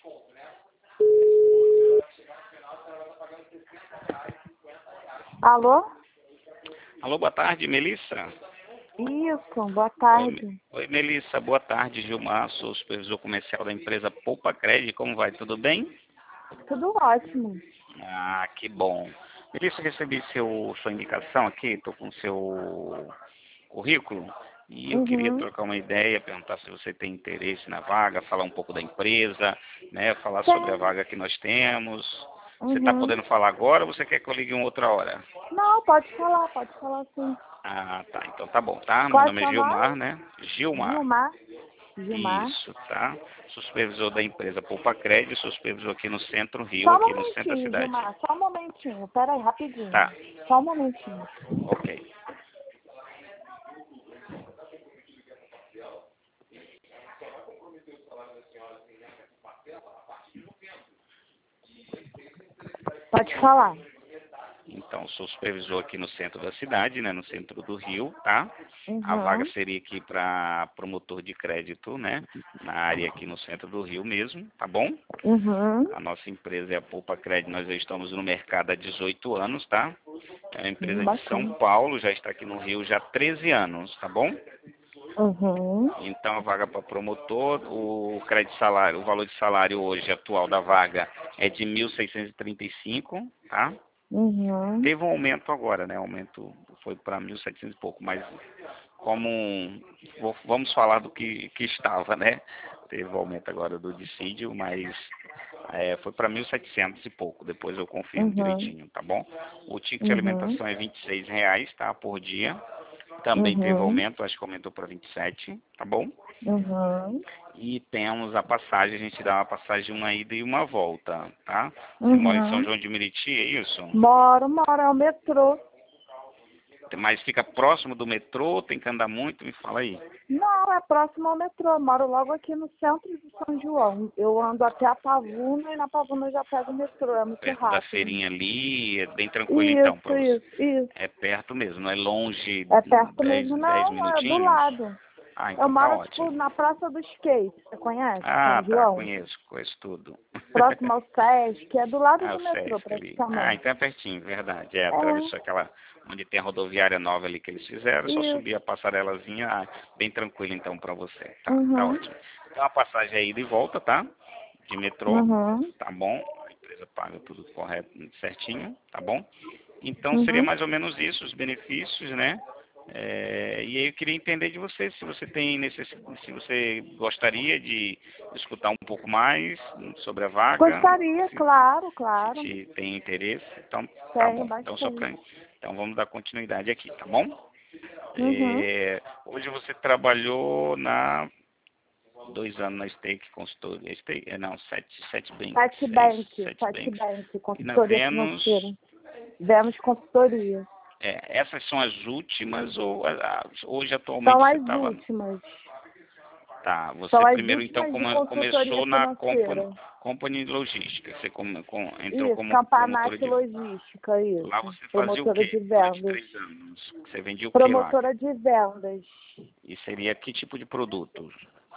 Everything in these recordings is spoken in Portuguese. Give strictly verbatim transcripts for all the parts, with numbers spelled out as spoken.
Alô? Alô, boa tarde, Melissa. Isso, boa Oi, tarde. Me- Oi, Melissa, boa tarde, Gilmar, sou o supervisor comercial da empresa Poupa Cred, como vai, tudo bem? Tudo ótimo. Ah, que bom. Melissa, recebi seu, sua indicação aqui, estou com seu currículo, e eu queria Uhum. trocar uma ideia, perguntar se você tem interesse na vaga, falar um pouco da empresa, né, falar sobre a Tem. vaga que nós temos. Você está Uhum. podendo falar agora ou você quer que eu ligue em outra hora? Não, pode falar, pode falar sim. Ah, tá. Então tá bom, tá? Meu Qual é nome é seu nome? Gilmar, né? Gilmar. Gilmar. Gilmar. Isso, tá? Sou supervisor da empresa Poupa Cred, sou supervisor aqui no Centro Rio, Só um aqui no centro da momentinho, cidade. Gilmar. Só um momentinho. Pera aí, rapidinho. Tá, Só um momentinho. ok. Pode falar. Então, sou supervisor aqui no centro da cidade, né? No centro do Rio, tá? A vaga Uhum. seria aqui para promotor de crédito, né? Na área aqui no centro do Rio mesmo, tá bom? Uhum. A nossa empresa é a Poupa Cred, nós já estamos no mercado há dezoito anos, tá? É uma Hum, empresa de São bacana. Paulo, já está aqui no Rio já há treze anos, tá bom? Uhum. Então, a vaga para promotor, o crédito salário, o valor de salário hoje atual da vaga é de mil seiscentos e trinta e cinco, tá? Uhum. Teve um aumento agora, né? O aumento foi para mil e setecentos e pouco, mas como vou- vamos falar do que, que estava, né? Teve o aumento agora do dissídio, mas é, foi para mil e setecentos e pouco. Depois eu confirmo Uhum. direitinho, tá bom? O ticket de Uhum. alimentação é vinte e seis reais, tá? Por dia. Também teve Uhum. aumento, acho que aumentou para vinte e sete, tá bom? Uhum. E temos a passagem, a gente dá uma passagem uma ida e uma volta, tá? Você mora em São Uhum. João de Meriti, é isso? Moro, moro, é o metrô. Mas fica próximo do metrô, tem que andar muito, me fala aí. Não, é próximo ao metrô. Eu moro logo aqui no centro de São João. Eu ando até a Pavuna e na Pavuna eu já pego o metrô. É muito Perto da rápido. feirinha ali, é bem tranquilo então Isso, para você. isso, isso. É perto mesmo, não é longe, É perto dez mesmo, dez não, é do minutinhos? lado. Ah, Eu então tá moro, tipo, ótimo. na Praça do Skate. Você conhece Ah, São tá, João? conheço, conheço tudo. Próximo ao Sesc, é do lado Ah, do o metrô, Sesc ali. Ah, praticamente. então é pertinho, verdade. É, atravessou É, aquela, onde tem a rodoviária nova ali que eles fizeram, só isso. subir a passarelazinha, ah, bem tranquilo então para você. Tá, tá Uhum, ótimo. Então a passagem é ida e volta, tá? De metrô, uhum, tá bom? A empresa paga tudo correto, certinho, tá bom? Então seria uhum. mais ou menos isso, os benefícios, né? É, e aí eu queria entender de você se você tem necessidade, se você gostaria de escutar um pouco mais sobre a vaga, Gostaria, se, claro, se claro. te tem interesse, então tá Tenho bom. Então só bastante. pra, então vamos dar continuidade aqui, tá bom? Uhum. É, hoje você trabalhou na dois anos na Stake Consultoria, Stake, é, não, sete, sete Bank, Sete seis, Bank, sete Sete Banks. Bank, E na consultoria Venus, financeira. Vemos consultoria. é, essas são as últimas ou a- a- hoje São atualmente você as estava. últimas. Tá, São você as primeiro então últimas de come- consultoria começou na Company, financeira. company Logística, você come- com- entrou Isso, como promotora Campanate de. Logística, Lá isso. você fazia o Promotora quê de durante vendas. três anos? Você vendia o que lá? Promotora de vendas. E seria que tipo de produtos?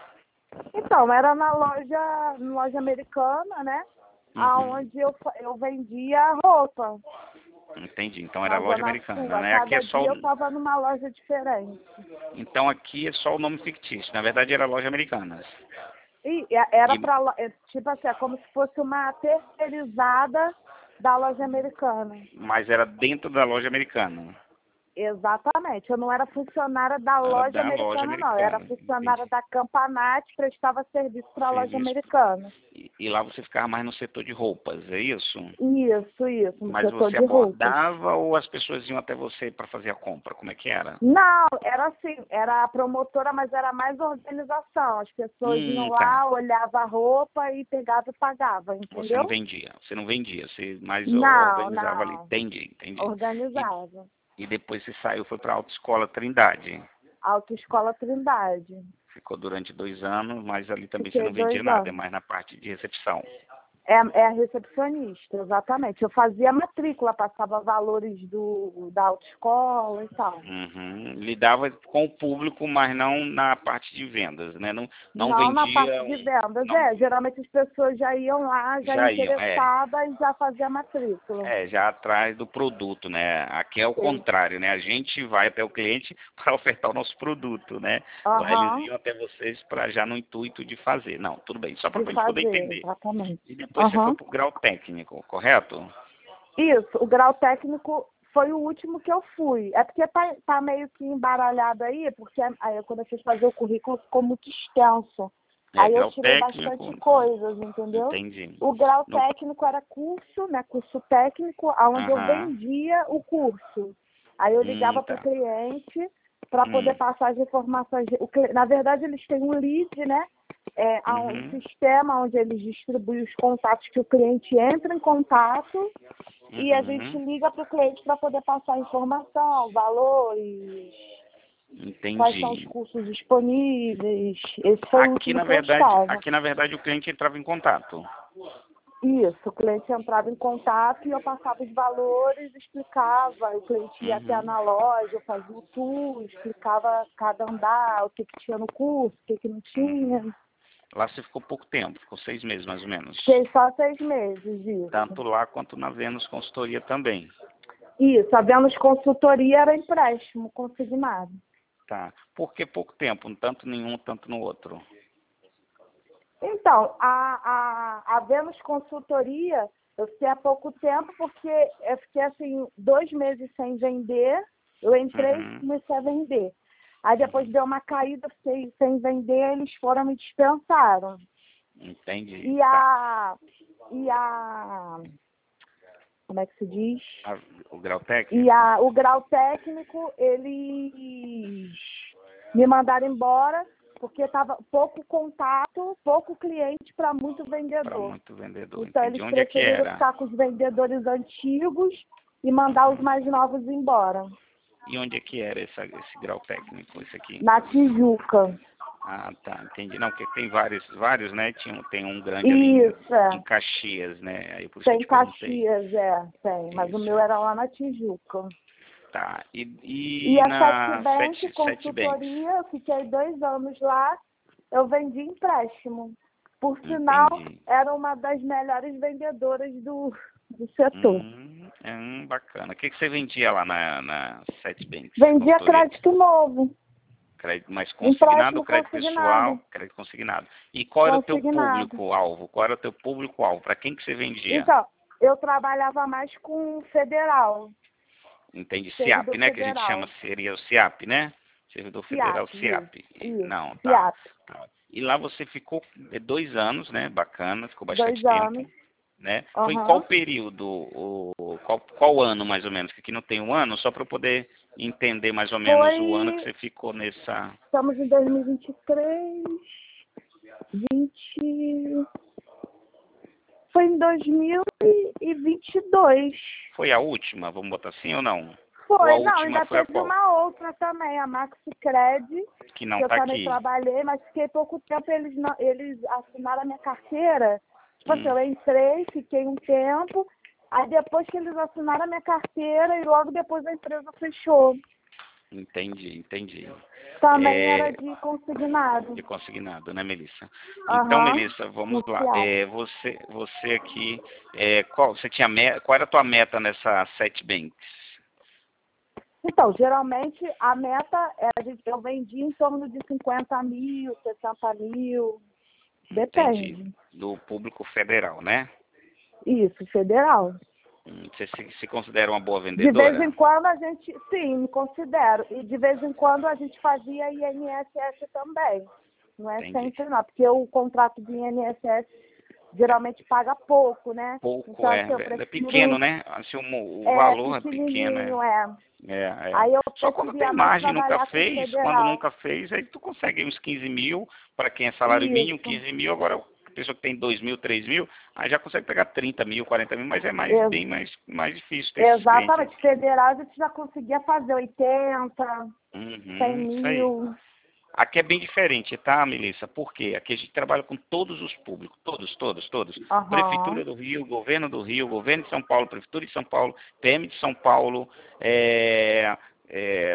Então, era na loja, loja americana, né? Uhum. Aonde eu, fa- eu vendia roupa. Entendi. Então era Na loja Zona americana, Sul. A né? Aqui é cada só dia eu o... estava numa loja diferente. Então aqui é só o nome fictício. Na verdade era loja americana. E e- era E... para, tipo assim, é como se fosse uma terceirizada da loja americana. Mas era dentro da loja americana. Exatamente. Eu não era funcionária da Era loja da loja americana, não. Eu era americana. funcionária Entendi. da Campanate, prestava serviço para a loja Serviço. americana. E, e lá você ficava mais no setor de roupas, é isso? Isso, isso, no Mas setor você de roupas. abordava ou as pessoas iam até você para fazer a compra? Como é que era? Não, era assim, era a promotora, mas era mais organização. As pessoas iam Hum, tá. lá, olhavam a roupa e pegava e pagava, Você não entendeu? vendia. Você não vendia, você mais Não, organizava ali. não. Entendi, entendi. E, Organizava. e depois você saiu, foi para a Autoescola Trindade. Autoescola Trindade. Ficou durante dois anos, mas ali também você Fiquei não vendia dois nada, é anos. mais na parte de recepção. É, é a recepcionista, exatamente. Eu fazia matrícula, passava valores do, da autoescola e tal. Uhum. Lidava com o público, mas não na parte de vendas, né? Não, não Não na parte vendia... de Um, vendas, não, é. Geralmente as pessoas já iam lá, já, já iam, é. interessadas, e já faziam matrícula. É, já atrás do produto, né? Aqui é o Sim. contrário, né? A gente vai até o cliente para ofertar o nosso produto, né? Lá eles Aham, iam até vocês para já no intuito de fazer. Não, tudo bem, só para de a gente poder fazer, entender. exatamente. E depois você foi Aham. para o grau técnico, correto? Isso, o grau técnico foi o último que eu fui. É porque tá, tá meio que embaralhado aí, porque aí quando eu fui fazer o currículo ficou muito extenso. É, Aí eu grau tirei técnico, bastante coisas, entendeu? entendi. O grau No, técnico era curso, né? Curso técnico, onde eu aham, vendia o curso. Aí eu hum, ligava para o tá. cliente para poder Hum, passar as informações. O cli- Na verdade, eles têm um lead, né? É, há um uhum, sistema onde eles distribuem os contatos que o cliente entra em contato e a gente uhum, liga para o cliente para poder passar a informação, valores, quais são os entendi. cursos disponíveis. Esse foi o Aqui último na que eu verdade, estava. aqui na verdade o cliente entrava em contato. Isso, o cliente entrava em contato e eu passava os valores, explicava, o cliente ia até Uhum. na loja, eu fazia o tour, explicava cada andar, o que, que tinha no curso, o que, que não tinha. Uhum. Lá você ficou pouco tempo, ficou seis meses mais ou menos. Fiquei só seis meses, isso. Tanto lá quanto na Vênus Consultoria também. Isso, a Vênus Consultoria era empréstimo consignado. Tá. Por que pouco tempo? Tanto nenhum, tanto no outro. Então, a, a, a Vênus Consultoria, eu fiquei há pouco tempo porque eu fiquei assim, dois meses sem vender, eu entrei e Uhum. comecei a vender. Aí depois deu uma caída, fiquei sem vender, eles foram me dispensaram. Entendi. E Tá. a, e a, como é que se diz? A- o grau E técnico? a, o grau técnico, eles me mandaram embora porque estava pouco contato, pouco cliente para muito Para vendedor. muito vendedor. Então, Entendi. eles Onde é que preferiram era? ficar com os vendedores antigos e mandar os Uhum. mais novos embora. E onde é que era essa, esse grau técnico, esse aqui? Na Tijuca. Ah, tá, entendi. Não, porque tem vários, vários, né? Tinha, um- tem um grande ali em, Isso, é. em Caxias, né? Aí por isso que eu Tem te perguntei. Caxias, é, tem. Mas o Isso. meu era lá na Tijuca. Tá. E, E e a Sete na Bank, Sete, Sete Banks? consultoria, eu fiquei dois anos lá, eu vendi empréstimo. Por sinal, Entendi. era uma das melhores vendedoras do, do setor. Hum, hum, bacana. O que, que você vendia lá na, na Sete Banks? Vendia Consultoria? crédito novo, Crédito mais consignado, empréstimo crédito consignado, pessoal, crédito consignado. E qual era o teu consignado. público-alvo? Qual era o teu público-alvo? Para quem que você vendia? Então, eu trabalhava mais com federal, Entende? SIAP, servidor né? Que a gente chama, federal. seria o SIAP, né? Servidor Federal SIAP, isso, SIAP. isso, Não, tá. SIAP. Tá. E lá você ficou eh, dois anos, né? Bacana, ficou bastante Dois tempo, anos. né? Foi em qual Aham. período, o, qual, qual ano mais ou menos? Que aqui não tem um ano, só para eu poder entender mais ou menos o ano que Foi, você ficou nessa... estamos em dois mil e vinte e três, vinte, foi em dois mil e vinte e dois. Foi a última, vamos botar assim ou não? Ou a Foi, não, última ainda foi a teve qual? uma outra também, a Maxicred, Que não que eu tá também aqui. trabalhei, mas fiquei pouco tempo, eles, não, eles assinaram a minha carteira. Tipo assim, Hum, eu entrei, fiquei um tempo, aí depois que eles assinaram a minha carteira e logo depois a empresa fechou. entendi, entendi. Também era É, de consignado. de consignado, né, Melissa? Então, Aham, Melissa, vamos lá. inicial. É, você, você aqui, é, qual, você tinha me- qual era a tua meta nessa Sete Banks? Então, geralmente a meta é a gente, eu vendi em torno de cinquenta mil, sessenta mil, Entendi. depende. Do público federal, né? Isso, federal. Hum, Você se, se considera uma boa De vez em vendedora? quando a gente, sim, me considero. E de vez em quando a gente fazia I N S S também. Não é Entendi. sempre não, porque o contrato de I N S S geralmente paga pouco, né? Pouco, Então, é, assim, eu é pequeno, prefiro, né? Assim, o, o é, valor é pequeno, é. pequenininho, é. É, é. Aí eu Só quando tem preferia mais margem, nunca trabalhar com fez, quando federal. nunca fez, aí tu consegue uns quinze mil, para quem é salário mínimo, Isso. quinze mil, agora a pessoa que tem dois mil, três mil, aí já consegue pegar trinta mil, quarenta mil, mas é mais, Ex- bem mais, mais difícil ter esses clientes. exatamente. Federal a gente já conseguia fazer oitenta, cem Uhum, isso aí. mil. Aqui é bem diferente, tá, Melissa? Por quê? Aqui a gente trabalha com todos os públicos, todos, todos, todos. Aham. Prefeitura do Rio, Governo do Rio, Governo de São Paulo, Prefeitura de São Paulo, P M de São Paulo, é, é,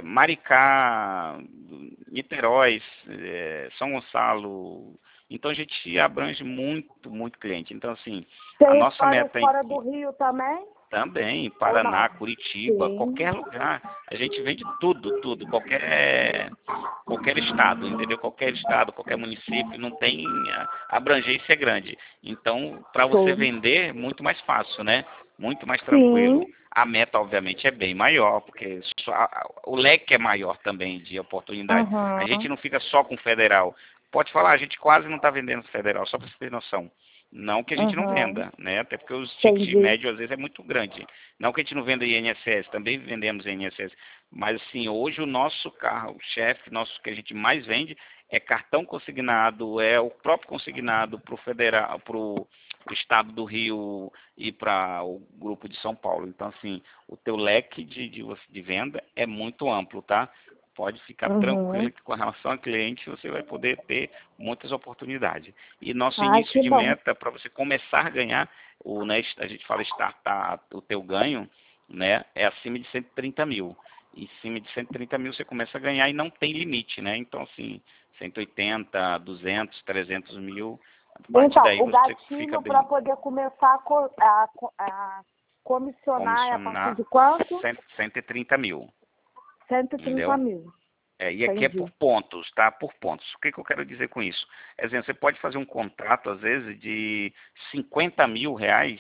Maricá, Niterói, é, São Gonçalo. Então a gente abrange muito, muito cliente. Então, assim, a Tem nossa fora, meta é fora do Rio também? também, Ou Paraná, não? Curitiba, Sim. qualquer lugar. A gente vende tudo, tudo, qualquer, qualquer estado, entendeu? Qualquer estado, qualquer município, não tem, a abrangência é grande. Então, para você Sim. vender, muito mais fácil, né? Muito mais tranquilo. Sim. A meta, obviamente, é bem maior, porque só, o leque é maior também de oportunidade. A gente Aham. não fica só com federal. Pode falar, a gente quase não está vendendo federal, só para você ter noção. Não que a gente não Aham. venda, né? Até porque os tickets Entendi. médios às vezes é muito grande. Não que a gente não venda I N S S, também vendemos I N S S. Mas assim, hoje o nosso carro-chefe, nosso que a gente mais vende é cartão consignado, é o próprio consignado para o federal, para o estado do Rio e para o grupo de São Paulo. Então assim, o teu leque de, de, de venda é muito amplo, tá? Pode ficar Uhum. tranquilo que com relação a cliente você vai poder ter muitas oportunidades. E nosso Ai, início que de bom. meta para você começar a ganhar, o, né, a gente fala startar o teu ganho, né, é acima de cento e trinta mil. E acima de cento e trinta mil você começa a ganhar e não tem limite, né? Então, assim, cento e oitenta, duzentos, trezentos mil, a partir Então, daí o você fica gatilho para bem poder começar a, co- a, co- a comissionar é a partir comissionar de quanto? cento, cento e trinta mil, Cento e trinta entendeu? mil. É, e aqui é por Entendi. pontos, tá? Por pontos. O que, que eu quero dizer com isso? Exemplo, você pode fazer um contrato, às vezes, de cinquenta mil reais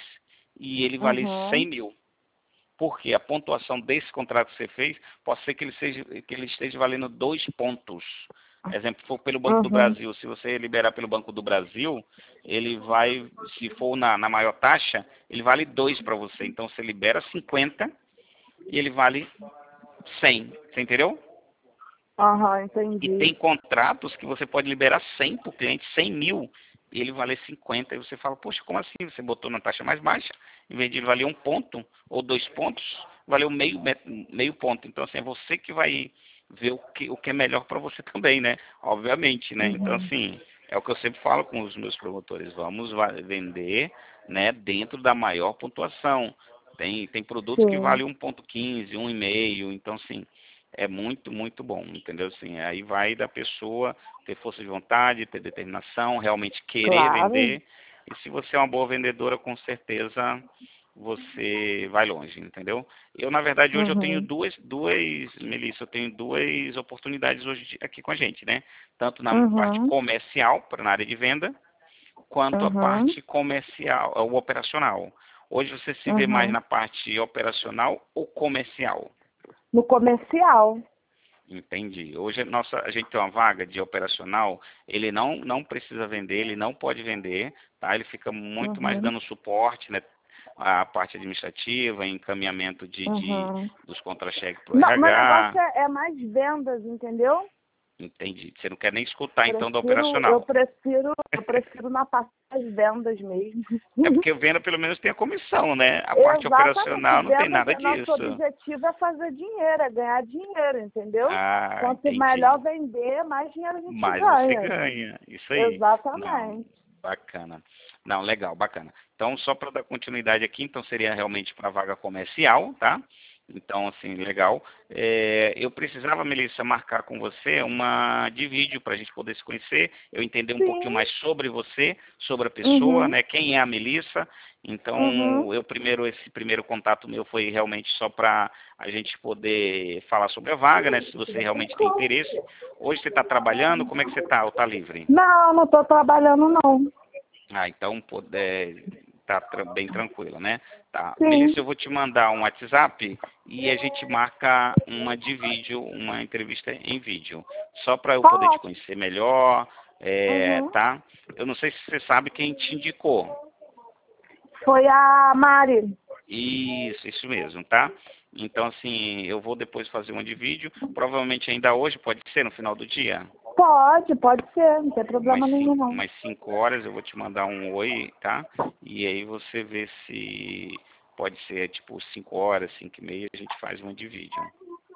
e ele vale cem Uhum. mil. Porque a pontuação desse contrato que você fez, pode ser que ele, seja, que ele esteja valendo dois pontos. Exemplo, se for pelo Banco do Uhum. Brasil, se você liberar pelo Banco do Brasil, ele vai, se for na, na maior taxa, ele vale dois para você. Então você libera cinquenta e ele vale cem. Você entendeu? Aham, E entendi. tem contratos que você pode liberar cem para o cliente, cem mil, e ele valer cinquenta. E você fala, poxa, como assim? Você botou na taxa mais baixa, em vez de ele valer um ponto ou dois pontos, valeu meio, meio ponto. Então, assim, é você que vai ver o que, o que é melhor para você também, né? Obviamente, né? Então, Uhum. assim, é o que eu sempre falo com os meus promotores, vamos vender, né, dentro da maior pontuação. Tem, tem produtos que Sim. valem um ponto quinze, um e meio, então, assim, é muito, muito bom, entendeu? Assim, aí vai da pessoa ter força de vontade, ter determinação, realmente querer Claro. vender. E se você é uma boa vendedora, com certeza você vai longe, entendeu? Eu, na verdade, hoje eu tenho Uhum. duas, duas, Melissa, eu tenho duas oportunidades hoje aqui com a gente, né? Tanto na parte Uhum. comercial, para na área de venda, quanto a Uhum. parte comercial, o operacional. Hoje você se vê mais Uhum. na parte operacional ou comercial? No comercial. Entendi. Hoje a nossa, a gente tem uma vaga de operacional, ele não, não precisa vender, ele não pode vender, tá? Ele fica muito mais Uhum. dando suporte, né? A parte administrativa, encaminhamento de, de Uhum. dos contra-cheques para o Não, meu negócio R H. é, é mais vendas, entendeu? Entendi. Você não quer nem escutar então do Prefiro, eu operacional. prefiro, eu prefiro na parte das vendas mesmo. É porque venda pelo menos tem a comissão, né? A parte Exatamente. operacional não tem Vendas, nada é- nosso disso. objetivo é fazer dinheiro, é ganhar dinheiro, entendeu? Ah, Quanto melhor entendi. vender, mais dinheiro a gente Mais você ganha. ganha. Isso aí. Não, Exatamente. bacana. Não, legal, bacana. Então, só para dar continuidade aqui, então seria realmente para vaga comercial, tá? Então, assim, legal. É, eu precisava, Melissa, marcar com você uma de vídeo para a gente poder se conhecer, eu entender um pouquinho Sim. mais sobre você, sobre a pessoa, Uhum. né? Quem é a Melissa. Uhum. Então, eu primeiro, esse primeiro contato meu foi realmente só para a gente poder falar sobre a vaga, né? Se você realmente tem interesse. Hoje você está trabalhando, como é que você está? Ou está livre? Não, não estou trabalhando, não. Ah, então poder tá tra- bem tranquilo, né? Tá. Sim. Melissa, eu vou te mandar um WhatsApp e a gente marca uma de vídeo, uma entrevista em vídeo, só para eu Tá poder te ótimo. conhecer melhor, é, Uhum. tá? Eu não sei se você sabe quem te indicou. Foi a Mari. Isso, isso mesmo, tá? Então, assim, eu vou depois fazer uma de vídeo, provavelmente ainda hoje, pode ser no final do dia. Pode, pode ser, não tem mais problema nenhum, cinco, não. mais cinco horas eu vou te mandar um oi, tá? E aí você vê se pode ser tipo cinco horas, cinco e meia, a gente faz uma de vídeo.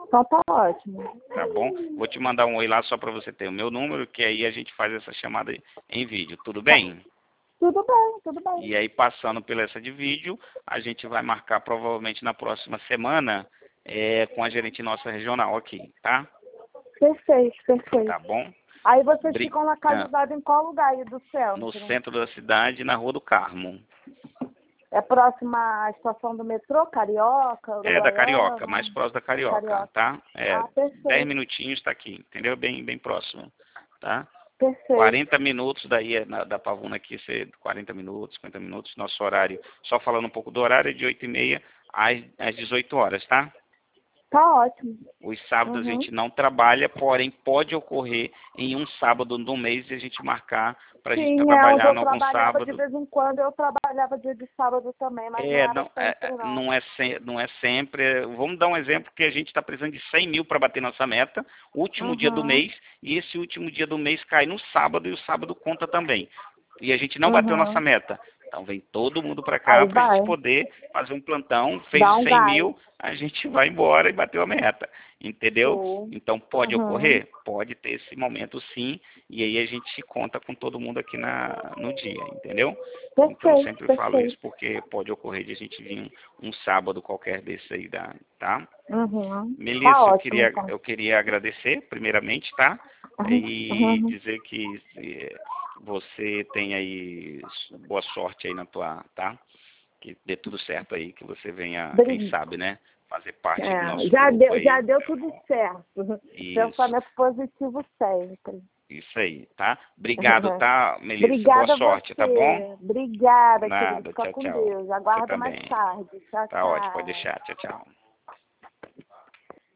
Então tá ótimo. Tá bom? Vou te mandar um oi lá só para você ter o meu número, que aí a gente faz essa chamada em vídeo. Tudo bem? Tudo bem, tudo bem. E aí, passando pela essa de vídeo, a gente vai marcar provavelmente na próxima semana é, com a gerente nossa regional aqui, tá? Perfeito, perfeito. Tá bom? Aí vocês Bri... ficam localizados em qual lugar aí do centro? No centro da cidade, na Rua do Carmo. É próxima à estação do metrô, Carioca? É, da Carioca, Uruguaiana? mais próximo da Carioca, Carioca. tá? É, Ah, perfeito. dez minutinhos tá aqui, entendeu? Bem, bem próximo, tá? Perfeito. quarenta minutos daí, na, da Pavuna aqui, ser quarenta minutos, cinquenta minutos, nosso horário, só falando um pouco do horário, é de oito e meia às, às dezoito horas, tá? Tá ótimo. Os sábados Uhum. a gente não trabalha, porém pode ocorrer em um sábado do mês e a gente marcar para a gente Sim, trabalhar é, eu em algum trabalhava sábado. de vez em quando, eu trabalhava dia de sábado também, mas É, não não era é, sempre não. não, é se, não é sempre. Vamos dar um exemplo que a gente está precisando de cem mil para bater nossa meta, último dia do Uhum. mês, e esse último dia do mês cai no sábado e o sábado conta também. E a gente não bateu Uhum. nossa meta. Então vem todo mundo para cá Aí para a gente vai. poder fazer um plantão, fez Dá os um cem gás. mil, a gente vai embora e bateu a meta. Entendeu? Show. Então pode Uhum. ocorrer? Pode ter esse momento sim, e aí a gente conta com todo mundo aqui na, no dia, entendeu? Perfeito, Então eu sempre perfeito. falo isso porque pode ocorrer de a gente vir um, um sábado qualquer desse aí, da, tá? Uhum. Melissa, Tá eu ótimo, queria, então. eu queria agradecer primeiramente, tá? E Uhum. dizer que se, você tem aí boa sorte aí na tua, tá? Que dê tudo certo aí, que você venha, quem Bri- sabe, né? Fazer parte do É, nosso já grupo deu, aí. já deu tudo certo. Isso, Pensamento positivo sempre. isso aí, tá? Obrigado, tá, Melissa? Boa Obrigada a sorte, tá bom? você. Obrigada, querido. Nada, Fica tchau, com tchau. Deus. Você Aguardo mais também. tarde. Tchau, Tá ótimo, pode tchau. deixar. Tchau, tchau.